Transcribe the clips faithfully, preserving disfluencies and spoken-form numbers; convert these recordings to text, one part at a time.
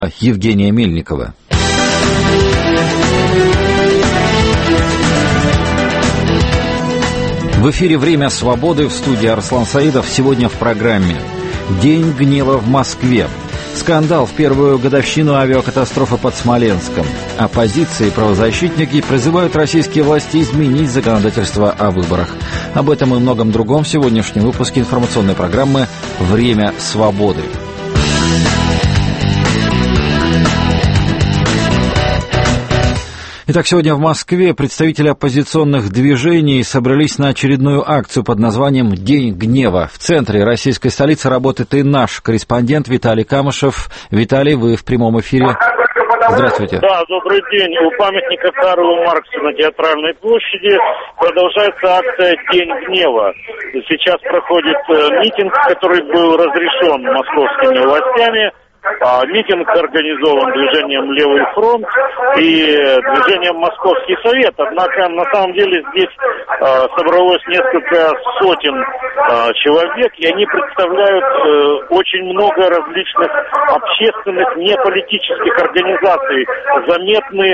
Евгения Мельникова. В эфире «Время свободы», в студии Арслан Саидов. Сегодня в программе «День гнева в Москве». Скандал в первую годовщину авиакатастрофы под Смоленском. Оппозиция и правозащитники призывают российские власти изменить законодательство о выборах. Об этом и многом другом в сегодняшнем выпуске информационной программы «Время свободы». Итак, сегодня в Москве представители оппозиционных движений собрались на очередную акцию под названием «День гнева». В центре российской столицы работает и наш корреспондент Виталий Камышев. Виталий, вы в прямом эфире. Здравствуйте. Да, добрый день. У памятника Карлу Марксу на Театральной площади продолжается акция «День гнева». Сейчас проходит митинг, который был разрешен московскими властями. Митинг организован движением «Левый фронт» и движением «Московский совет». Однако, на самом деле, здесь э, собралось несколько сотен э, человек, и они представляют э, очень много различных общественных, неполитических организаций. Заметны,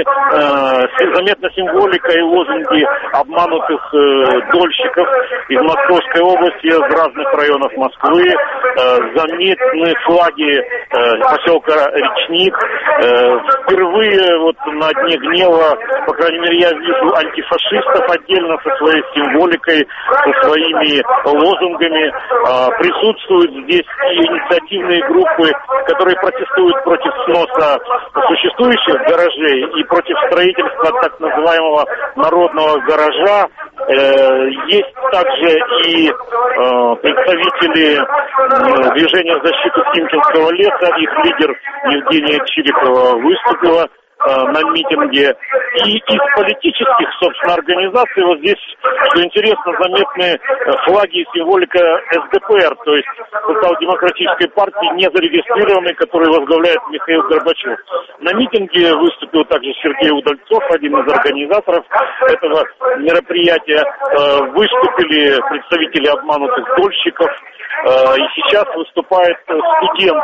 э, заметна символика и лозунги обманутых э, дольщиков из Московской области, из разных районов Москвы. Э, заметны флаги э, поселка Речник. Э, впервые вот на Дне гнева, по крайней мере, я вижу антифашистов отдельно со своей символикой, со своими лозунгами. Э, присутствуют здесь и инициативные группы, которые протестуют против сноса существующих гаражей и против строительства так называемого народного гаража. Э, есть также и э, представители э, движения в защиту Химкинского леса. Их лидер Евгения Чирикова выступила на митинге. И из политических, собственно, организаций вот здесь, что интересно, заметны флаги и символика эс дэ пэ эр, то есть социал-демократической партии, не зарегистрированной, которую возглавляет Михаил Горбачев. На митинге выступил также Сергей Удальцов, один из организаторов этого мероприятия. Выступили представители обманутых дольщиков. И сейчас выступает студент,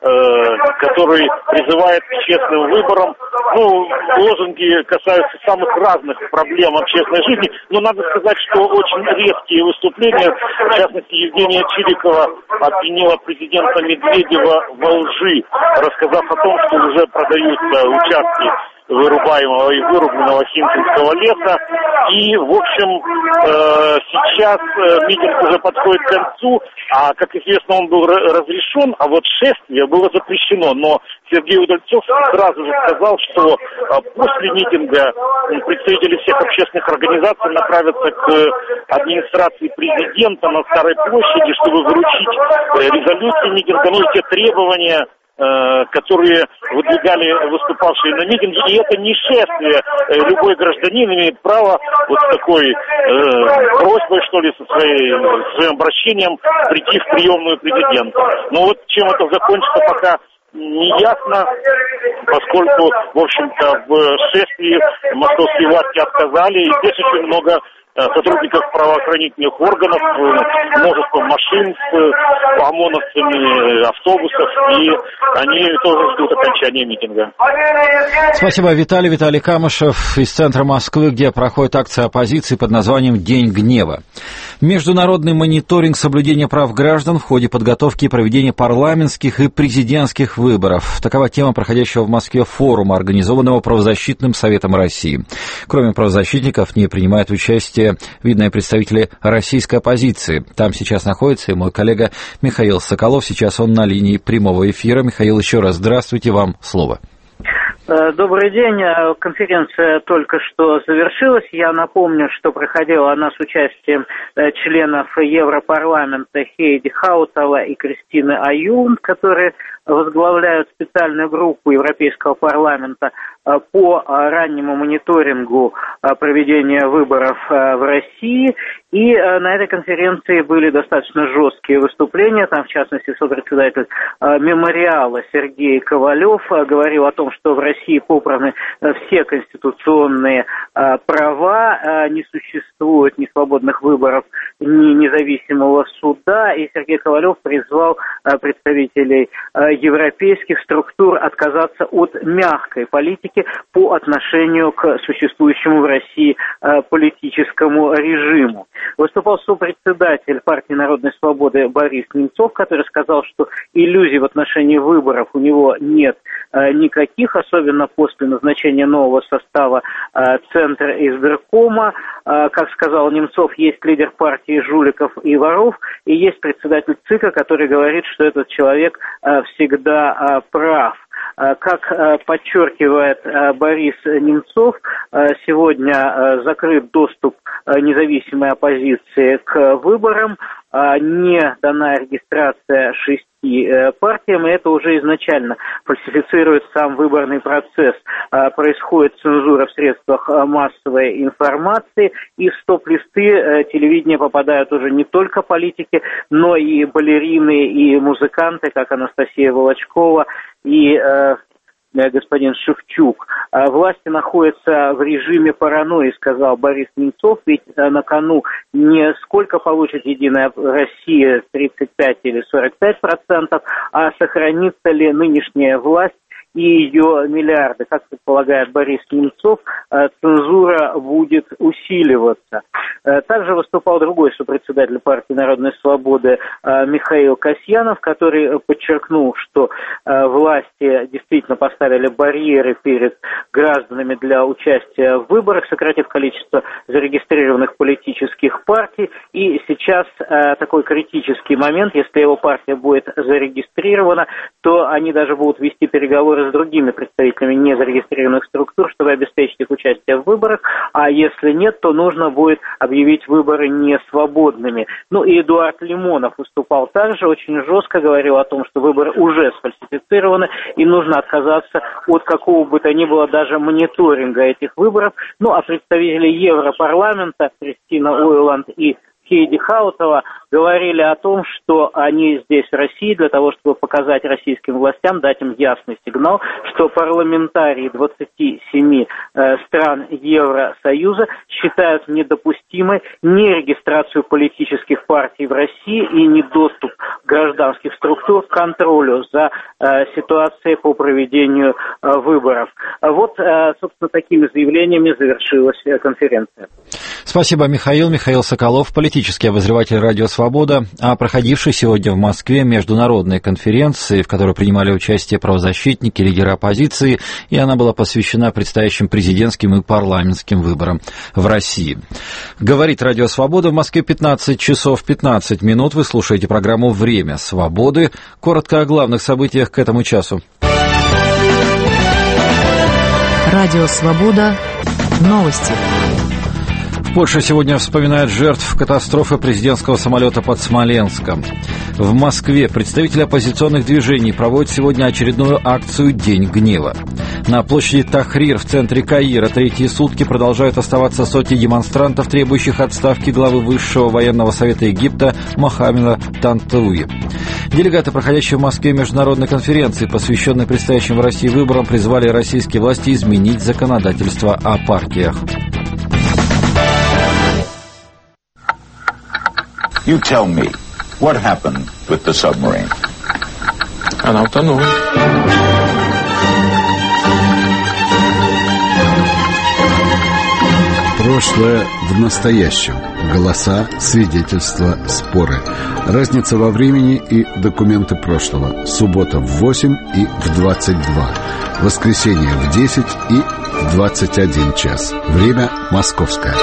который призывает к честным выборам. Ну, лозунги касаются самых разных проблем общественной жизни, но надо сказать, что очень резкие выступления, в частности, Евгения Чирикова обвинила президента Медведева во лжи, рассказав о том, что уже продаются участки вырубаемого и вырубленного Химкинского леса. И, в общем, э, сейчас э, митинг уже подходит к концу, а, как известно, он был разрешен, а вот шествие было запрещено. Но Сергей Удальцов сразу же сказал, что э, после митинга представители всех общественных организаций направятся к администрации президента на Старой площади, чтобы вручить э, резолюцию митинга, ну и те требования, которые выдвигали выступавшие на митинге. И это не шествие. Любой гражданин имеет право вот с такой э, просьбой, что ли, со своей, своим обращением прийти в приемную президента. Но вот чем это закончится, пока не ясно, поскольку, в общем-то, в шествии московские власти отказали, и здесь очень много сотрудников правоохранительных органов, множество машин с ОМОНовцами, автобусов, и они тоже ждут окончания митинга. Спасибо, Виталий. Виталий Камышев из центра Москвы, где проходит акция оппозиции под названием «День гнева». Международный мониторинг соблюдения прав граждан в ходе подготовки и проведения парламентских и президентских выборов. Такова тема проходящего в Москве форума, организованного Правозащитным советом России. Кроме правозащитников, в ней принимают участие видные представители российской оппозиции. Там сейчас находится и мой коллега Михаил Соколов. Сейчас он на линии прямого эфира. Михаил, еще раз здравствуйте, вам слово. Добрый день. Конференция только что завершилась. Я напомню, что проходила она с участием членов Европарламента Хейди Хаутала и Кристины Аюн, которые возглавляют специальную группу Европейского парламента по раннему мониторингу проведения выборов в России. И на этой конференции были достаточно жесткие выступления. Там, в частности, сопредседатель мемориала Сергей Ковалев говорил о том, что в России попраны все конституционные права, не существует ни свободных выборов, ни независимого суда. И Сергей Ковалев призвал представителей европейских структур отказаться от мягкой политики по отношению к существующему в России политическому режиму. Выступал сопредседатель партии Народной свободы Борис Немцов, который сказал, что иллюзий в отношении выборов у него нет никаких, особенно после назначения нового состава Центра избиркома. Как сказал Немцов, есть лидер партии жуликов и воров, и есть председатель ЦИКа, который говорит, что этот человек всегда прав. Как подчеркивает Борис Немцов, сегодня закрыт доступ независимой оппозиции к выборам, не дана регистрация шести партиям, и это уже изначально фальсифицирует сам выборный процесс. Происходит цензура в средствах массовой информации, и в стоп-листы телевидения попадают уже не только политики, но и балерины, и музыканты, как Анастасия Волочкова и э, господин Шевчук. Власти находятся в режиме паранойи, сказал Борис Немцов, ведь на кону не сколько получит Единая Россия, тридцать пять или сорок пять процентов, а сохранится ли нынешняя власть и ее миллиарды. Как предполагает Борис Немцов, цензура будет усиливаться. Также выступал другой сопредседатель партии Народной свободы Михаил Касьянов, который подчеркнул, что власти действительно поставили барьеры перед гражданами для участия в выборах, сократив количество зарегистрированных политических партий. И сейчас такой критический момент: если его партия будет зарегистрирована, то они даже будут вести переговоры с другими представителями незарегистрированных структур, чтобы обеспечить их участие в выборах, а если нет, то нужно будет объявить выборы несвободными. Ну и Эдуард Лимонов выступал также, очень жестко говорил о том, что выборы уже сфальсифицированы и нужно отказаться от какого бы то ни было даже мониторинга этих выборов. Ну а представители Европарламента Кристина Ойланд и Хейди Хаутала говорили о том, что они здесь, в России, для того, чтобы показать российским властям, дать им ясный сигнал, что парламентарии двадцати семи э, стран Евросоюза считают недопустимой нерегистрацию политических партий в России и недоступ гражданских структур к контролю за э, ситуацией по проведению э, выборов. Вот, э, собственно, такими заявлениями завершилась э, конференция. Спасибо, Михаил. Михаил Соколов, политический обозреватель «Радио Свобода», о проходившей сегодня в Москве международной конференции, в которой принимали участие правозащитники, лидеры оппозиции, и она была посвящена предстоящим президентским и парламентским выборам в России. Говорит «Радио Свобода», в Москве пятнадцать часов пятнадцать минут. Вы слушаете программу «Время свободы». Коротко о главных событиях к этому часу. «Радио Свобода». Новости. В Польше сегодня вспоминают жертв катастрофы президентского самолета под Смоленском. В Москве представители оппозиционных движений проводят сегодня очередную акцию «День гнева». На площади Тахрир в центре Каира третьи сутки продолжают оставаться сотни демонстрантов, требующих отставки главы Высшего военного совета Египта Мохаммеда Тантауи. Делегаты, проходящие в Москве международной конференции, посвященной предстоящим в России выборам, призвали российские власти изменить законодательство о партиях. You tell me, what happened with the submarine? Она утонула. Прошлое в настоящем. Голоса, свидетельства, споры. Разница во времени и документы прошлого. Суббота в восемь и в двадцать два. Воскресенье в десять и в двадцать один час. Время московское.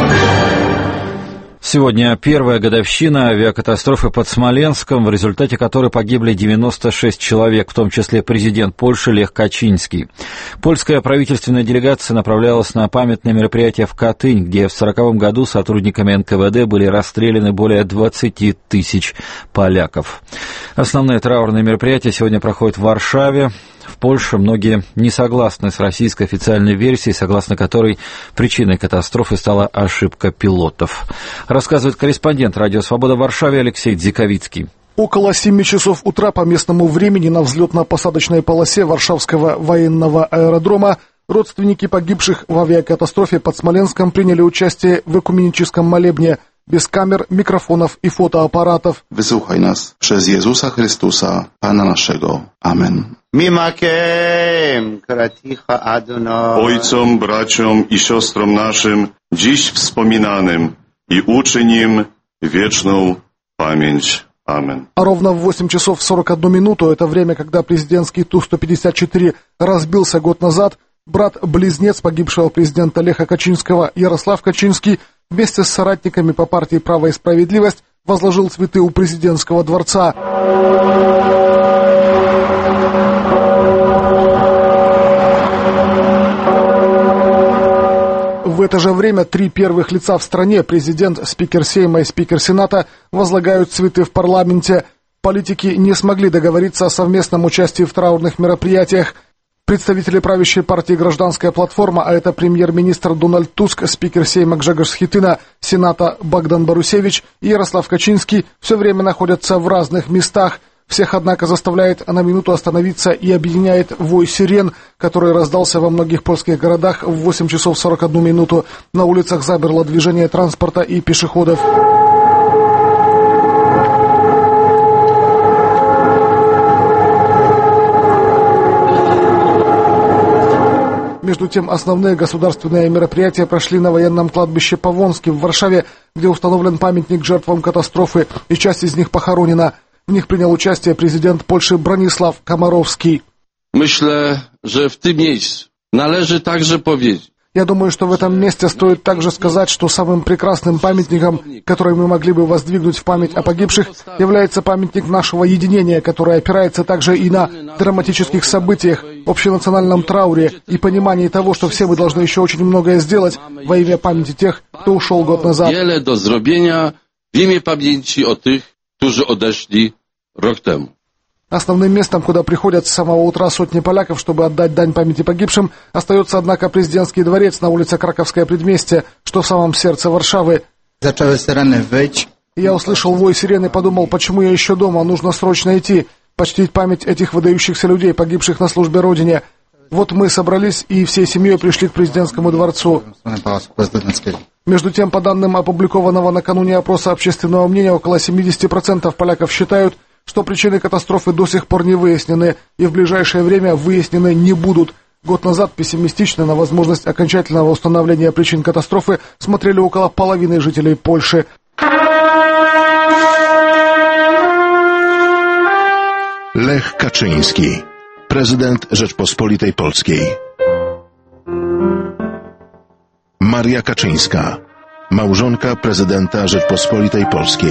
Сегодня первая годовщина авиакатастрофы под Смоленском, в результате которой погибли девяносто шесть человек, в том числе президент Польши Лех Качинский. Польская правительственная делегация направлялась на памятное мероприятие в Катынь, где в сороковом году сотрудниками эн ка вэ дэ были расстреляны более двадцати тысяч поляков. Основные траурные мероприятия сегодня проходят в Варшаве. В Польше многие не согласны с российской официальной версией, согласно которой причиной катастрофы стала ошибка пилотов. Рассказывает корреспондент «Радио Свобода» в Варшаве Алексей Дзиковицкий. Около семи часов утра по местному времени на взлетно-посадочной полосе Варшавского военного аэродрома родственники погибших в авиакатастрофе под Смоленском приняли участие в экуменическом молебне. без камер, микрофонов и фотоаппаратов. Wysłuchaj nas przez Jezusa Chrystusa, Pana naszego. Amen. Ojcom, braciom i siostrom naszym, dziś wspominanym i uczyń im wieczną pamięć. Amen. А ровно в восемь часов сорок одну минуту, это время, когда президентский Ту сто пятьдесят четыре разбился год назад, брат-близнец погибшего президента Леха Качинского, Ярослав Качинский, вместе с соратниками по партии «Право и справедливость» возложил цветы у президентского дворца. В это же время три первых лица в стране, президент, спикер Сейма и спикер Сената, возлагают цветы в парламенте. Политики не смогли договориться о совместном участии в траурных мероприятиях. Представители правящей партии «Гражданская платформа», а это премьер-министр Дональд Туск, спикер Сейма Гжегош Схитына, Сената Богдан Борусевич и Ярослав Качинский, все время находятся в разных местах. Всех, однако, заставляет на минуту остановиться и объединяет вой сирен, который раздался во многих польских городах в восемь часов сорок одну минуту. На улицах замерло движение транспорта и пешеходов. Между тем, основные государственные мероприятия прошли на военном кладбище Павонске в Варшаве, где установлен памятник жертвам катастрофы, и часть из них похоронена. В них принял участие президент Польши Бронислав Komorowski. Myślę, że w tym miejscu należy także powiedzieć. Я думаю, что в этом месте стоит также сказать, что самым прекрасным памятником, который мы могли бы воздвигнуть в память о погибших, является памятник нашего единения, который опирается также и на драматических событиях, общенациональном трауре и понимании того, что все мы должны еще очень многое сделать во имя памяти тех, кто ушел год назад. Wiele do zrobienia w imię pamięci o tych, którzy odeszli rok temu. Основным местом, куда приходят с самого утра сотни поляков, чтобы отдать дань памяти погибшим, остается, однако, президентский дворец на улице Краковское предместье, что в самом сердце Варшавы. Я услышал вой сирены и подумал, почему я еще дома, нужно срочно идти, почтить память этих выдающихся людей, погибших на службе Родине. Вот мы собрались и всей семьей пришли к президентскому дворцу. Между тем, по данным опубликованного накануне опроса общественного мнения, около семьдесят процентов поляков считают, что причины катастрофы до сих пор не выяснены и в ближайшее время выяснены не будут. Год назад пессимистично на возможность окончательного установления причин катастрофы смотрели около половины жителей Польши. Lech Kaczyński, prezydent Rzeczpospolitej Polskiej. Maria Kaczyńska, małżonka prezydenta Rzeczpospolitej Polskiej.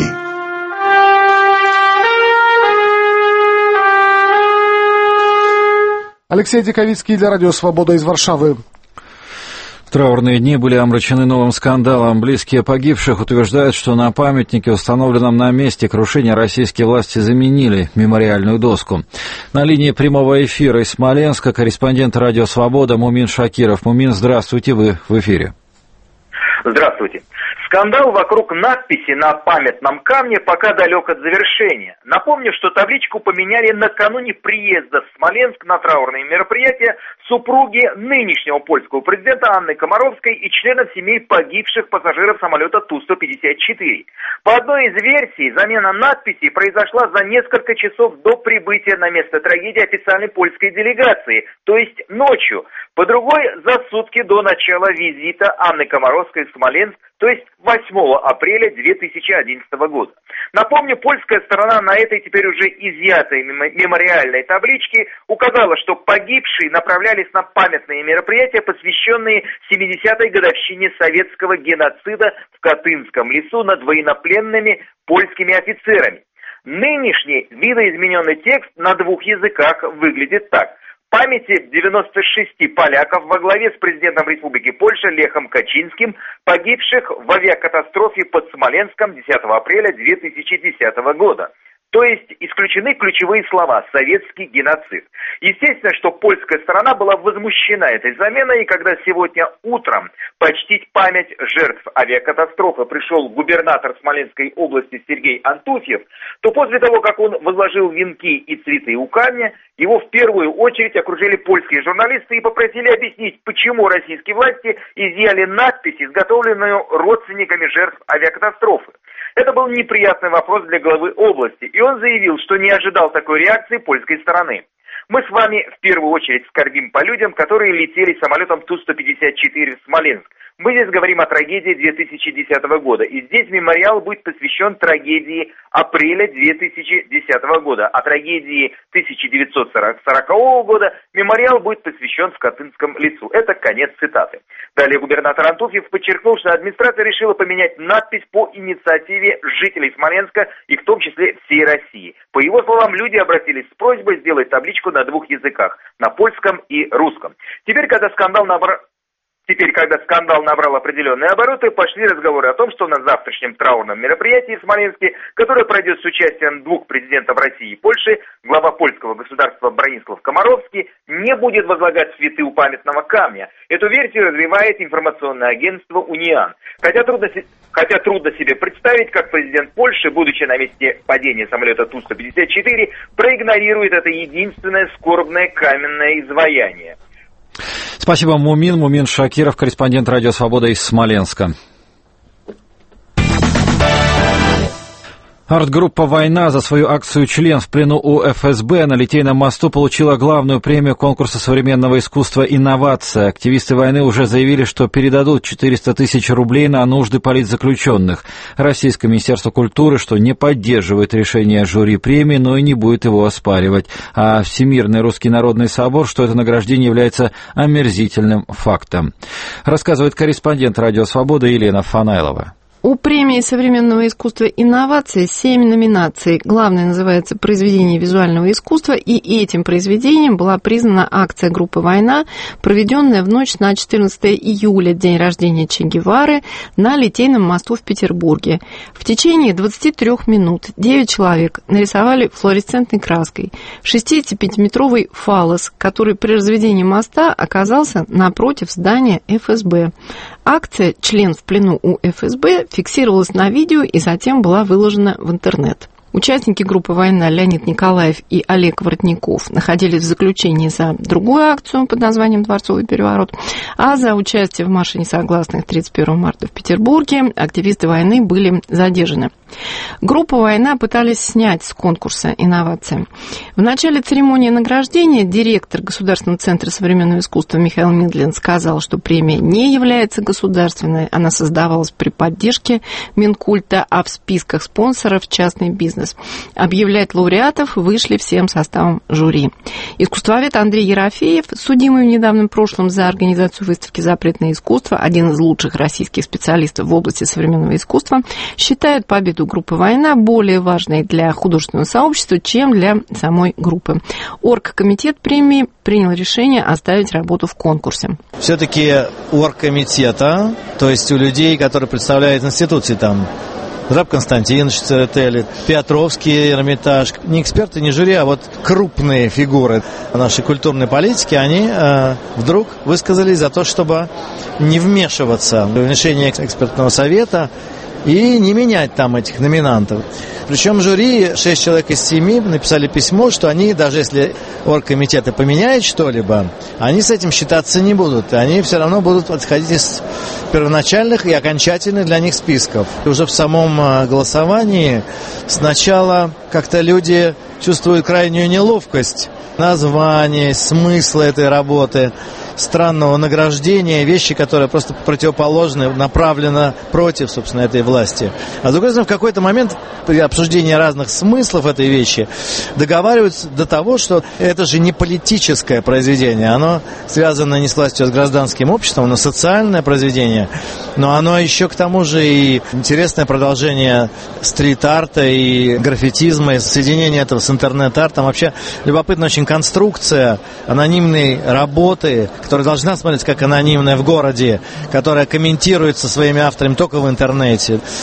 Алексей Диковицкий для Радио Свобода из Варшавы. Траурные дни были омрачены новым скандалом. Близкие погибших утверждают, что на памятнике, установленном на месте крушения, российские власти заменили мемориальную доску. На линии прямого эфира из Смоленска корреспондент Радио Свобода Мумин Шакиров. Мумин, здравствуйте, вы в эфире. Здравствуйте. Скандал вокруг надписи на памятном камне пока далек от завершения. Напомню, что табличку поменяли накануне приезда в Смоленск на траурные мероприятия супруги нынешнего польского президента Анны Комаровской и членов семей погибших пассажиров самолета Ту сто пятьдесят четыре. По одной из версий, замена надписи произошла за несколько часов до прибытия на место трагедии официальной польской делегации, то есть ночью. По другой, за сутки до начала визита Анны Комаровской в Смоленск, то есть восьмого апреля две тысячи одиннадцатого года. Напомню, польская сторона на этой теперь уже изъятой мемориальной табличке указала, что погибшие направлялись на памятные мероприятия, посвященные семидесятой годовщине советского геноцида в Катынском лесу над военнопленными польскими офицерами. Нынешний видоизмененный текст на двух языках выглядит так. Памяти девяноста шести поляков во главе с президентом Республики Польша Лехом Качинским, погибших в авиакатастрофе под Смоленском десятого апреля две тысячи десятого года. То есть исключены ключевые слова «советский геноцид». Естественно, что польская сторона была возмущена этой заменой, и когда сегодня утром почтить память жертв авиакатастрофы пришел губернатор Смоленской области Сергей Антуфьев, то после того, как он возложил венки и цветы у камня, его в первую очередь окружили польские журналисты и попросили объяснить, почему российские власти изъяли надпись, изготовленную родственниками жертв авиакатастрофы. Это был неприятный вопрос для главы области, и он заявил, что не ожидал такой реакции польской стороны. Мы с вами в первую очередь скорбим по людям, которые летели самолетом Ту сто пятьдесят четыре в Смоленск. Мы здесь говорим о трагедии две тысячи десятого года, и здесь мемориал будет посвящен трагедии апреля две тысячи десятого года, а трагедии тысяча девятьсот сорокового года мемориал будет посвящен в Катынском лесу. Это конец цитаты. Далее губернатор Антуфьев подчеркнул, что администрация решила поменять надпись по инициативе жителей Смоленска и в том числе всей России. По его словам, люди обратились с просьбой сделать табличку на двух языках, на польском и русском. Теперь, когда скандал набрал... Теперь, когда скандал набрал определенные обороты, пошли разговоры о том, что на завтрашнем траурном мероприятии в Смоленске, которое пройдет с участием двух президентов России и Польши, глава польского государства Бронислав Комаровский не будет возлагать цветы у памятного камня. Эту версию развивает информационное агентство «Униан». Хотя трудно, хотя трудно себе представить, как президент Польши, будучи на месте падения самолета Ту сто пятьдесят четыре, проигнорирует это единственное скорбное каменное изваяние. Спасибо, Мумин. Мумин Шакиров, корреспондент «Радио Свобода» из Смоленска. Арт-группа «Война» за свою акцию «Член в плену у эф эс бэ» на Литейном мосту получила главную премию конкурса современного искусства «Инновация». Активисты «Войны» уже заявили, что передадут четыреста тысяч рублей на нужды политзаключенных. Российское министерство культуры, что не поддерживает решение жюри премии, но и не будет его оспаривать. А Всемирный русский народный собор, что это награждение является омерзительным фактом. Рассказывает корреспондент «Радио Свобода» Елена Фанайлова. У премии современного искусства «Инновации» семь номинаций. Главное называется «Произведение визуального искусства», и этим произведением была признана акция группы «Война», проведенная в ночь на четырнадцатое июля, день рождения Че Гевары, на Литейном мосту в Петербурге. В течение двадцати трёх минут девять человек нарисовали флуоресцентной краской шестидесятипятиметровый фаллос, который при разведении моста оказался напротив здания эф эс бэ. Акция «Член в плену у эф эс бэ» фиксировалась на видео и затем была выложена в интернет. Участники группы «Война» Леонид Николаев и Олег Воротников находились в заключении за другую акцию под названием «Дворцовый переворот», а за участие в марше несогласных тридцать первого марта в Петербурге активисты «Войны» были задержаны. Группу «Война» пытались снять с конкурса «Инновации». В начале церемонии награждения директор Государственного центра современного искусства Михаил Миндлин сказал, что премия не является государственной, она создавалась при поддержке Минкульта, а в списках спонсоров частный бизнес. Объявлять лауреатов вышли всем составом жюри. Искусствовед Андрей Ерофеев, судимый в недавнем прошлом за организацию выставки «Запретное искусство», один из лучших российских специалистов в области современного искусства, считает победу группы «Война» более важной для художественного сообщества, чем для самой группы. Оргкомитет премии принял решение оставить работу в конкурсе. Все-таки у оргкомитета, то есть у людей, которые представляют институции, там, Раб Константинович Церетели, Петровский Эрмитаж, не эксперты, не жюри, а вот крупные фигуры нашей культурной политики, они э, вдруг высказались за то, чтобы не вмешиваться в решение экспертного совета и не менять там этих номинантов. Причем жюри, шесть человек из семи, написали письмо, что они, даже если оргкомитеты поменяют что-либо, они с этим считаться не будут. Они все равно будут отходить из первоначальных и окончательных для них списков. И уже в самом голосовании сначала как-то люди чувствуют крайнюю неловкость. Название, смысл этой работы, странного награждения, вещи, которые просто противоположны, направлены против, собственно, этой власти. А с другой стороны, в какой-то момент при обсуждении разных смыслов этой вещи договариваются до того, что это же не политическое произведение, оно связано не с властью, а с гражданским обществом, оно социальное произведение, но оно еще к тому же и интересное продолжение стрит-арта и граффитизма, и соединение этого с интернет-артом. Вообще любопытная очень конструкция анонимной работы, которая должна смотреться как анонимная в городе, которая комментируется своими авторами только в интернете.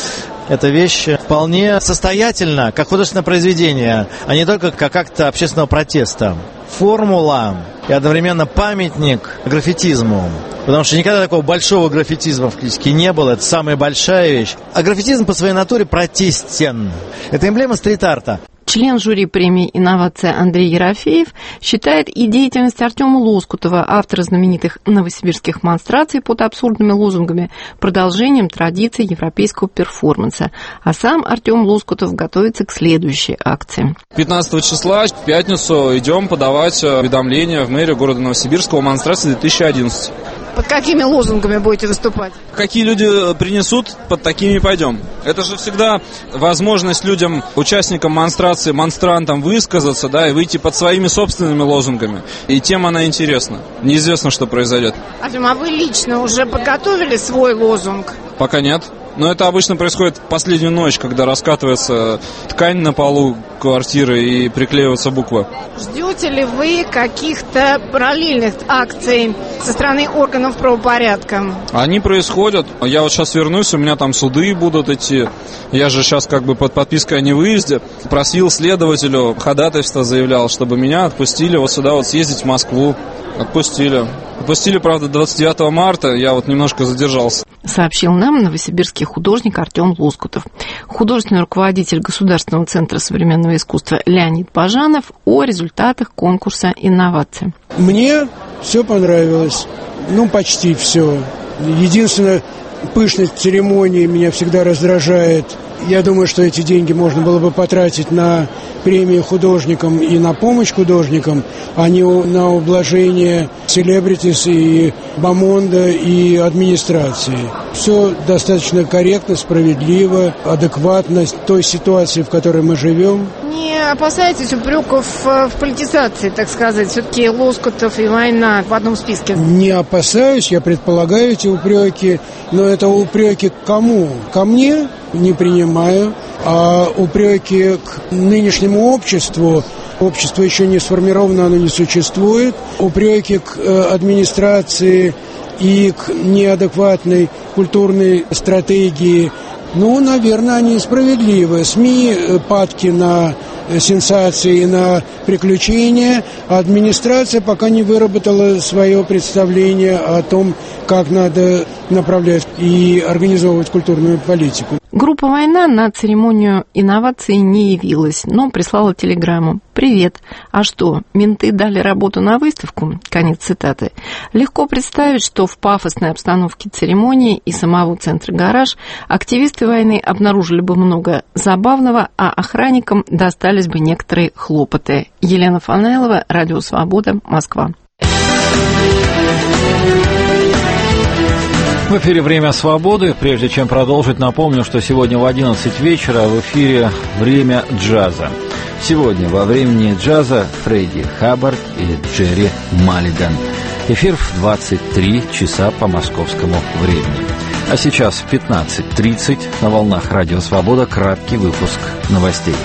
эта вещь вполне состоятельна, как художественное произведение, а не только как акт общественного протеста. Формула и одновременно памятник граффитизму. Потому что никогда такого большого граффитизма фактически не было. Это самая большая вещь. А граффитизм по своей натуре протестен. Это эмблема стрит-арта. Член жюри премии «Инновация» Андрей Ерофеев считает и деятельность Артема Лоскутова, автора знаменитых новосибирских монстраций под абсурдными лозунгами, продолжением традиций европейского перформанса. А сам Артем Лоскутов готовится к следующей акции. пятнадцатого числа в пятницу идем подавать уведомление в мэрию города Новосибирска о монстрации две тысячи одиннадцать. Под какими лозунгами будете выступать? Какие люди принесут, под такими пойдем. Это же всегда возможность людям, участникам монстрации, монстрантам высказаться, да, и выйти под своими собственными лозунгами. И тем она интересна. Неизвестно, что произойдет. Артем, а вы лично уже подготовили свой лозунг? Пока нет. Но это обычно происходит в последнюю ночь, когда раскатывается ткань на полу квартиры и приклеиваются буквы. Ждете ли вы каких-то параллельных акций со стороны органов правопорядка? Они происходят. Я вот сейчас вернусь, у меня там суды будут идти. Я же сейчас как бы под подпиской о невыезде. Просил следователю, ходатайство заявлял, чтобы меня отпустили вот сюда вот съездить в Москву. Отпустили. Отпустили, правда, двадцать девятого марта, я вот немножко задержался. Сообщил нам новосибирский художник Артем Лоскутов. Художественный руководитель Государственного центра современного искусства Леонид Бажанов о результатах конкурса «Инновация». Мне все понравилось. Ну, почти все. Единственное, пышность церемонии меня всегда раздражает. Я думаю, что эти деньги можно было бы потратить на премии художникам и на помощь художникам, а не на ублажение селебритис и бомонда и администрации. Все достаточно корректно, справедливо, адекватно той ситуации, в которой мы живем. Не опасаетесь упреков в политизации, так сказать? Все-таки Лоскутов и война в одном списке. Не опасаюсь, я предполагаю эти упреки, но это упреки к кому? Ко мне? Не принимаю. А упреки к нынешнему обществу, общество еще не сформировано, оно не существует. Упреки к администрации и к неадекватной культурной стратегии, ну, наверное, они справедливы. СМИ падки на сенсации, на приключения, а администрация пока не выработала свое представление о том, как надо направлять и организовывать культурную политику. Группа «Война» на церемонию инноваций не явилась, но прислала телеграмму. «Привет. А что, менты дали работу на выставку?» Конец цитаты. Легко представить, что в пафосной обстановке церемонии и самого центра «Гараж» активисты «Войны» обнаружили бы много забавного, а охранникам достались бы некоторые хлопоты. Елена Фанайлова, Радио Свобода, Москва. В эфире «Время свободы». Прежде чем продолжить, напомню, что сегодня в одиннадцать вечера в эфире «Время джаза». Сегодня во времени джаза Фредди Хаббард и Джерри Маллиган. Эфир в двадцать три часа по московскому времени. А сейчас в пятнадцать тридцать на волнах «Радио Свобода» краткий выпуск новостей.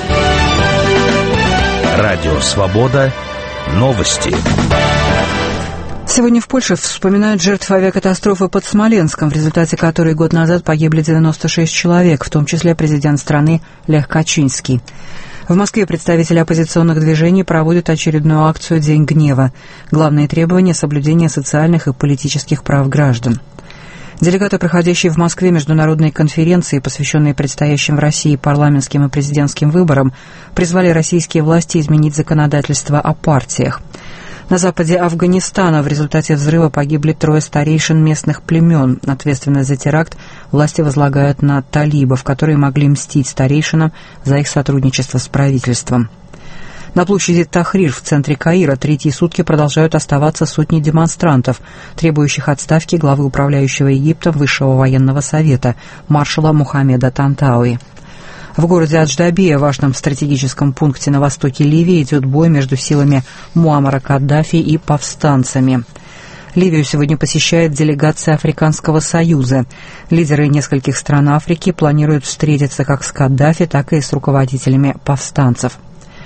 Радио Свобода. Новости. Сегодня в Польше вспоминают жертв авиакатастрофы под Смоленском, в результате которой год назад погибли девяносто шесть человек, в том числе президент страны Лех Качинский. В Москве представители оппозиционных движений проводят очередную акцию «День гнева». Главные требования – соблюдение социальных и политических прав граждан. Делегаты, проходящие в Москве международные конференции, посвященные предстоящим в России парламентским и президентским выборам, призвали российские власти изменить законодательство о партиях. На западе Афганистана в результате взрыва погибли трое старейшин местных племен. Ответственность за теракт власти возлагают на талибов, которые могли мстить старейшинам за их сотрудничество с правительством. На площади Тахрир в центре Каира третьи сутки продолжают оставаться сотни демонстрантов, требующих отставки главы управляющего Египтом Высшего военного совета маршала Мухаммеда Тантауи. В городе Адждабия, важном стратегическом пункте на востоке Ливии, идет бой между силами Муаммара Каддафи и повстанцами. Ливию сегодня посещает делегация Африканского союза. Лидеры нескольких стран Африки планируют встретиться как с Каддафи, так и с руководителями повстанцев.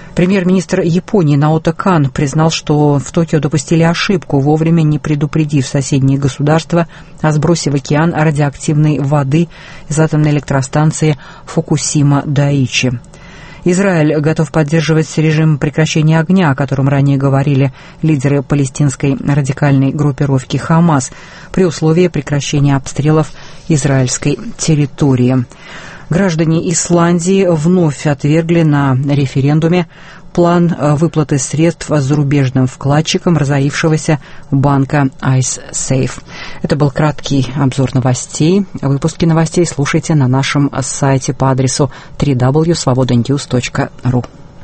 Премьер-министр Японии Наото Кан признал, что в Токио допустили ошибку, вовремя не предупредив соседние государства о сбросе в океан радиоактивной воды из атомной электростанции Фукусима-Дайичи. Израиль готов поддерживать режим прекращения огня, о котором ранее говорили лидеры палестинской радикальной группировки «Хамас», при условии прекращения обстрелов израильской территории. Граждане Исландии вновь отвергли на референдуме план выплаты средств зарубежным вкладчикам разорившегося банка IceSafe. Это был краткий обзор новостей. Выпуски новостей слушайте на нашем сайте по адресу дабл ю дабл ю дабл ю точка свобода ньюс точка ру.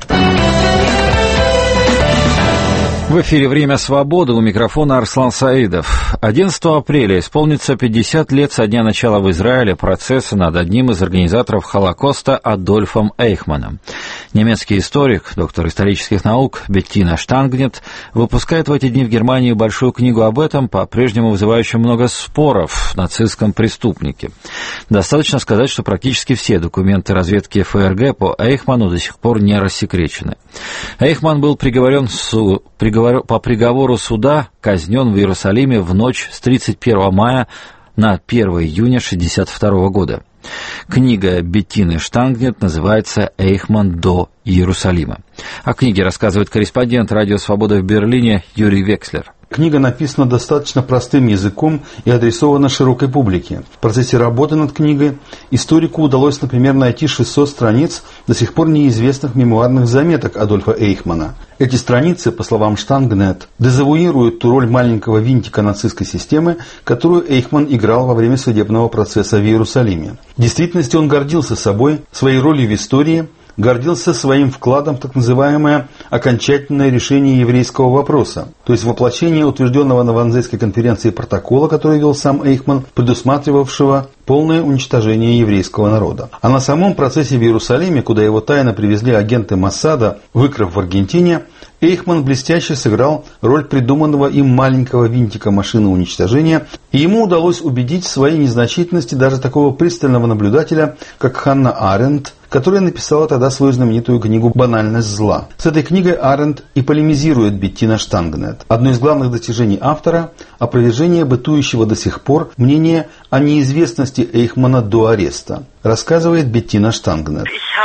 В эфире «Время свободы», у микрофона Арслан Саидов. одиннадцатого апреля исполнится пятьдесят лет со дня начала в Израиле процесса над одним из организаторов Холокоста Адольфом Эйхманом. Немецкий историк, доктор исторических наук Беттина Штангнет выпускает в эти дни в Германии большую книгу об этом, по-прежнему вызывающую много споров, нацистском преступнике. Достаточно сказать, что практически все документы разведки эф эр гэ по Эйхману до сих пор не рассекречены. Эйхман был приговорен су... по приговору суда, казнен в Иерусалиме в ночь с тридцать первого мая на первого июня шестьдесят второго года. Книга Беттины Штангнет называется «Эйхман до Иерусалима». О книге рассказывает корреспондент «Радио Свобода» в Берлине Юрий Векслер. Книга написана достаточно простым языком и адресована широкой публике. В процессе работы над книгой историку удалось, например, найти шестьсот страниц до сих пор неизвестных мемуарных заметок Адольфа Эйхмана. Эти страницы, по словам Штангнет, дезавуируют ту роль маленького винтика нацистской системы, которую Эйхман играл во время судебного процесса в Иерусалиме. В действительности он гордился собой, своей ролью в истории, гордился своим вкладом в так называемое окончательное решение еврейского вопроса, то есть воплощение утвержденного на Ванзейской конференции протокола, который вел сам Эйхман, предусматривавшего полное уничтожение еврейского народа. А на самом процессе в Иерусалиме, куда его тайно привезли агенты Моссада, выкрав в Аргентине, Эйхман блестяще сыграл роль придуманного им маленького винтика машины уничтожения, и ему удалось убедить в своей незначительности даже такого пристального наблюдателя, как Ханна Аренд, которая написала тогда свою знаменитую книгу «Банальность зла». С этой книгой Аренд и полемизирует Беттина Штангнет. Одно из главных достижений автора – опровержение бытующего до сих пор мнения о неизвестности Эйхмана до ареста, рассказывает Беттина Штангнет.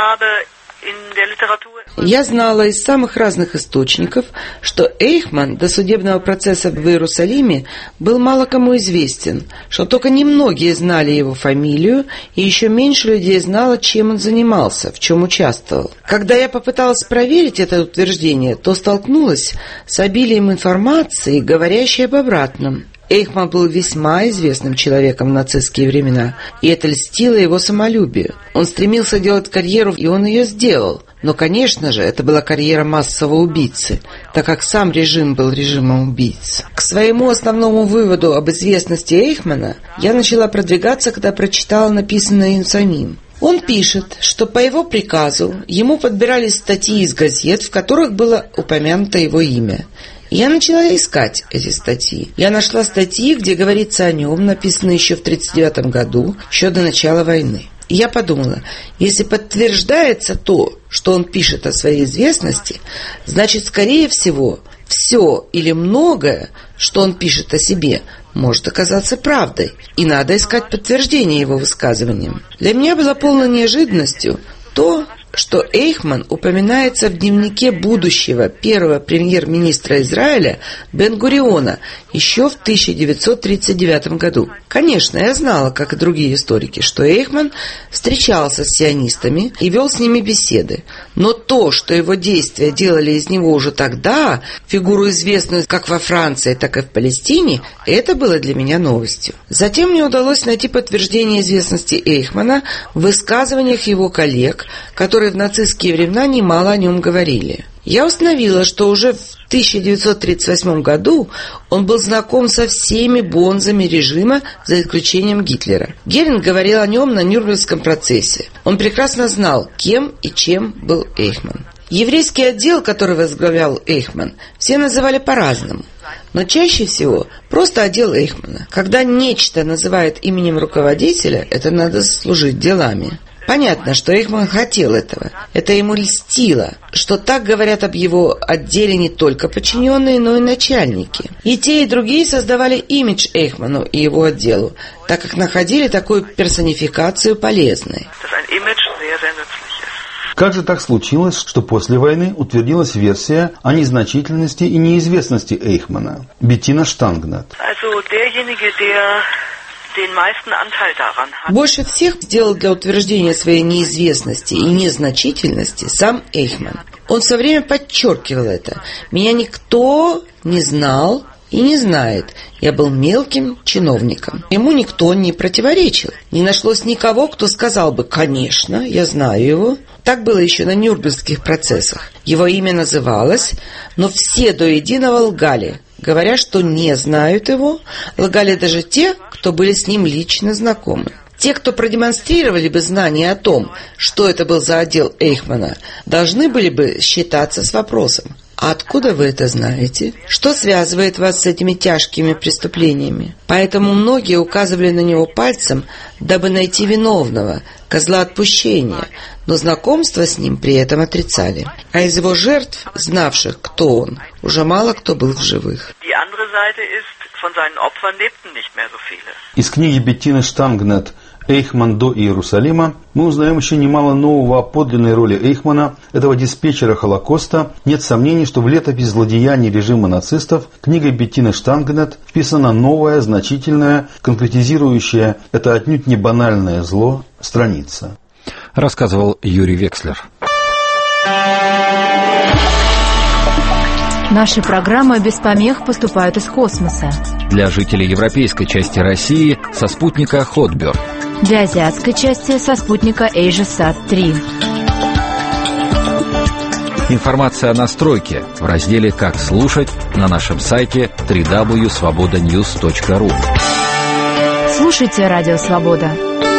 Я знала из самых разных источников, что Эйхман до судебного процесса в Иерусалиме был мало кому известен, что только немногие знали его фамилию, и еще меньше людей знало, чем он занимался, в чем участвовал. Когда я попыталась проверить это утверждение, то столкнулась с обилием информации, говорящей об обратном. Эйхман был весьма известным человеком в нацистские времена, и это льстило его самолюбию. Он стремился делать карьеру, и он ее сделал. Но, конечно же, это была карьера массового убийцы, так как сам режим был режимом убийц. К своему основному выводу об известности Эйхмана я начала продвигаться, когда прочитала написанное им самим. Он пишет, что по его приказу ему подбирались статьи из газет, в которых было упомянуто его имя. Я начала искать эти статьи. Я нашла статьи, где говорится о нем, написанные еще в тридцать девятом году, еще до начала войны. И я подумала, если подтверждается то, что он пишет о своей известности, значит, скорее всего, все или многое, что он пишет о себе, может оказаться правдой. И надо искать подтверждение его высказываниям. Для меня было полной неожиданностью то, что Эйхман упоминается в дневнике будущего первого премьер-министра Израиля Бен-Гуриона еще в тысяча девятьсот тридцать девятом году. Конечно, я знала, как и другие историки, что Эйхман встречался с сионистами и вел с ними беседы. Но то, что его действия делали из него уже тогда фигуру, известную как во Франции, так и в Палестине, это было для меня новостью. Затем мне удалось найти подтверждение известности Эйхмана в высказываниях его коллег, которые в нацистские времена немало о нем говорили. Я установила, что уже в тысяча девятьсот тридцать восьмом году он был знаком со всеми бонзами режима, за исключением Гитлера. Геринг говорил о нем на Нюрнбергском процессе. Он прекрасно знал, кем и чем был Эйхман. Еврейский отдел, который возглавлял Эйхман, все называли по-разному. Но чаще всего просто отдел Эйхмана. Когда нечто называют именем руководителя, это надо служить делами. Понятно, что Эйхман хотел этого. Это ему льстило, что так говорят об его отделе не только подчиненные, но и начальники. И те, и другие создавали имидж Эйхману и его отделу, так как находили такую персонификацию полезной. Как же так случилось, что после войны утвердилась версия о незначительности и неизвестности Эйхмана? Беттина Штангнет. Больше всех сделал для утверждения своей неизвестности и незначительности сам Эйхман. Он все время подчеркивал это. Меня никто не знал и не знает. Я был мелким чиновником. Ему никто не противоречил. Не нашлось никого, кто сказал бы: «Конечно, я знаю его». Так было еще на Нюрнбергских процессах. Его имя называлось, но все до единого лгали, говоря, что не знают его. Лгали даже те, кто были с ним лично знакомы. Те, кто продемонстрировали бы знание о том, что это был за отдел Эйхмана, должны были бы считаться с вопросом: а откуда вы это знаете? Что связывает вас с этими тяжкими преступлениями? Поэтому многие указывали на него пальцем, дабы найти виновного, козла отпущения, но знакомство с ним при этом отрицали. А из его жертв, знавших, кто он, уже мало кто был в живых. Из книги Беттины Штангнет «Эйхман до Иерусалима» мы узнаем еще немало нового о подлинной роли Эйхмана, этого диспетчера Холокоста. Нет сомнений, что в летопись злодеяний режима нацистов книгой Беттины Штангнет вписана новая, значительная, конкретизирующая это отнюдь не банальное зло страница. Рассказывал Юрий Векслер. Наши программы без помех поступают из космоса. Для жителей европейской части России со спутника Хотберд. Для азиатской части со спутника AsiaSat три. Информация о настройке в разделе «Как слушать» на нашем сайте дабл ю дабл ю дабл ю точка свобода ньюс точка ру. Слушайте Радио Свобода.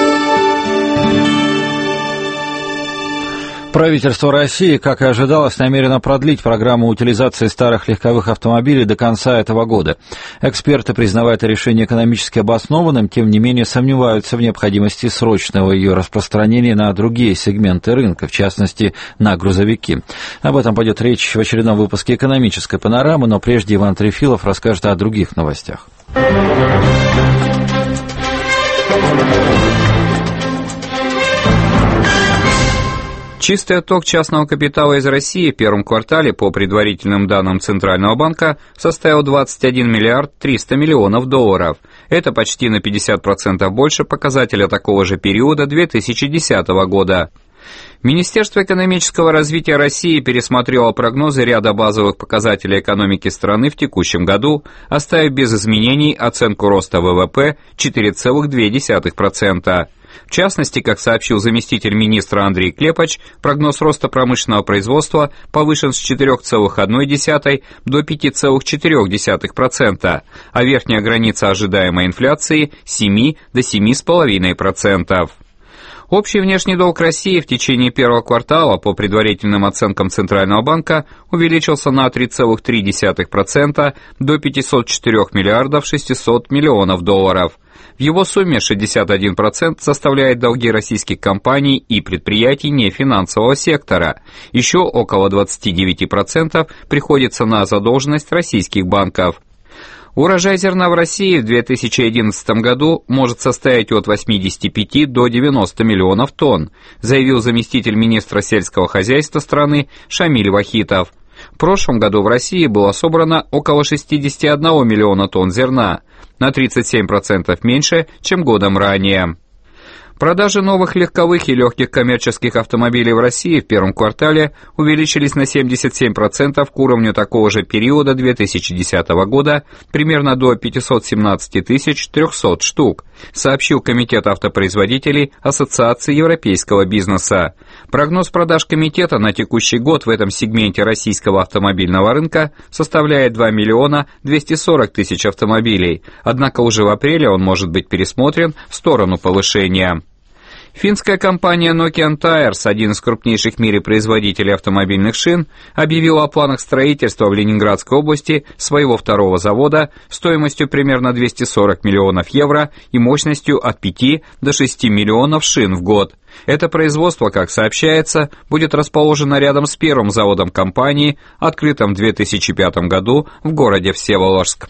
Правительство России, как и ожидалось, намерено продлить программу утилизации старых легковых автомобилей до конца этого года. Эксперты, признавая это решение экономически обоснованным, тем не менее сомневаются в необходимости срочного ее распространения на другие сегменты рынка, в частности, на грузовики. Об этом пойдет речь в очередном выпуске «Экономической панорамы», но прежде Иван Трефилов расскажет о других новостях. Чистый отток частного капитала из России в первом квартале по предварительным данным Центрального банка составил двадцать один миллиард триста миллионов долларов. Это почти на пятьдесят процентов больше показателя такого же периода две тысячи десятого года. Министерство экономического развития России пересмотрело прогнозы ряда базовых показателей экономики страны в текущем году, оставив без изменений оценку роста ВВП четыре целых две десятых процента. В частности, как сообщил заместитель министра Андрей Клепач, прогноз роста промышленного производства повышен с четыре целых одна десятая до пять целых четыре десятых процента, а верхняя граница ожидаемой инфляции с семи до семи целых пять десятых процента. Общий внешний долг России в течение первого квартала по предварительным оценкам Центрального банка увеличился на три целых три десятых процента до пятьсот четыре миллиардов шестьсот миллионов долларов. В его сумме шестьдесят один процент составляет долги российских компаний и предприятий нефинансового сектора. Еще около двадцать девять процентов приходится на задолженность российских банков. Урожай зерна в России в две тысячи одиннадцатом году может составить от восьмидесяти пяти до девяноста миллионов тонн, заявил заместитель министра сельского хозяйства страны Шамиль Вахитов. В прошлом году в России было собрано около шестидесяти одного миллиона тонн зерна, на тридцать семь процентов меньше, чем годом ранее. Продажи новых легковых и легких коммерческих автомобилей в России в первом квартале увеличились на семьдесят семь процентов к уровню такого же периода две тысячи десятого года, примерно до пятисот семнадцати тысяч трехсот штук, сообщил Комитет автопроизводителей Ассоциации европейского бизнеса. Прогноз продаж комитета на текущий год в этом сегменте российского автомобильного рынка составляет два миллиона двести сорок тысяч автомобилей, однако уже в апреле он может быть пересмотрен в сторону повышения. Финская компания Nokian Tyres, один из крупнейших в мире производителей автомобильных шин, объявила о планах строительства в Ленинградской области своего второго завода стоимостью примерно двести сорок миллионов евро и мощностью от пяти до шести миллионов шин в год. Это производство, как сообщается, будет расположено рядом с первым заводом компании, открытым в две тысячи пятом году в городе Всеволожск.